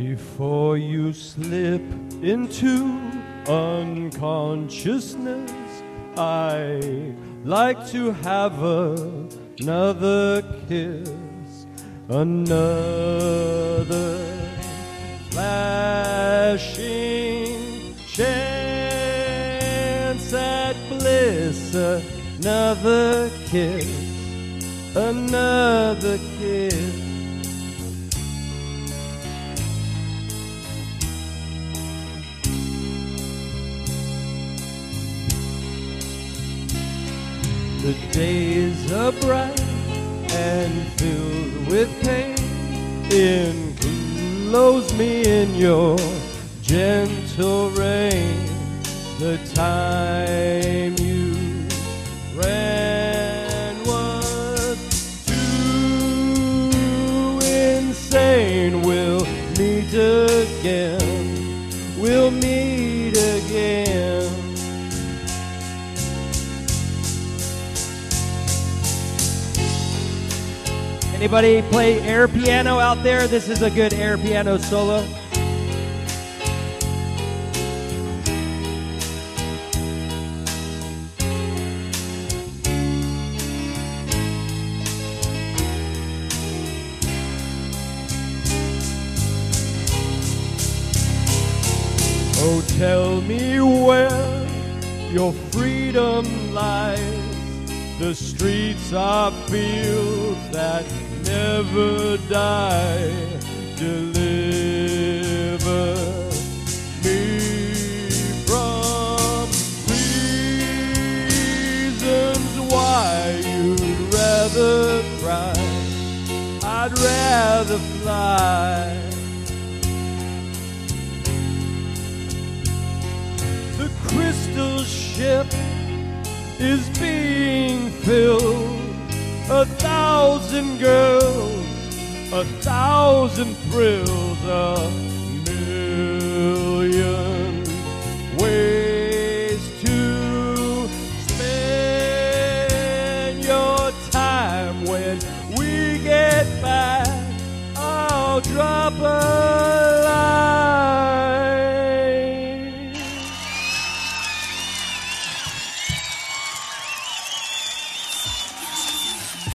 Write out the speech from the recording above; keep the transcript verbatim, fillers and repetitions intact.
Before you slip into unconsciousness, I like to have another kiss, another flashing chance at bliss, another kiss, another kiss. The days are bright and filled with pain. Enclose me in your gentle rain. The time you ran was too insane. We'll meet again. We'll meet again. Anybody play air piano out there? This is a good air piano solo. Oh, tell me where your freedom lies. The streets are fields that never die. Deliver me from reasons why you'd rather cry. I'd rather fly. The crystal ship is being filled. A thousand girls, a thousand thrills, a million ways to spend your time. When we get back, I'll drop a